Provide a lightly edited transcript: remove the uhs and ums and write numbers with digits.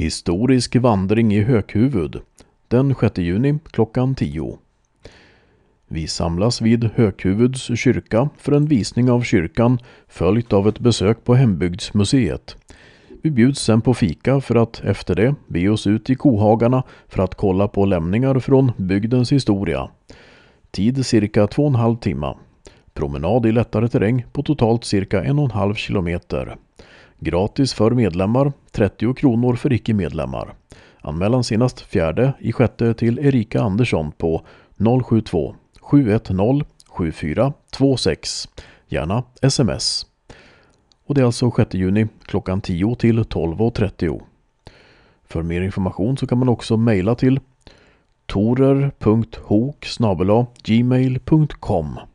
Historisk vandring i Hökhuvud den 6 juni klockan 10. Vi samlas vid Hökhuvuds kyrka för en visning av kyrkan följt av ett besök på Hembygdsmuseet. Vi bjuds sen på fika för att efter det be oss ut i kohagarna för att kolla på lämningar från bygdens historia. Tid cirka 2,5 timmar. Promenad i lättare terräng på totalt cirka 1,5 kilometer. Gratis för medlemmar, 30 kronor för icke-medlemmar. Anmälan senast 4/6 till Erika Andersson på 072 710 7426. Gärna sms. Och det är alltså 6 juni klockan 10 till 12:30. För mer information så kan man också mejla till torer.hok@gmail.com.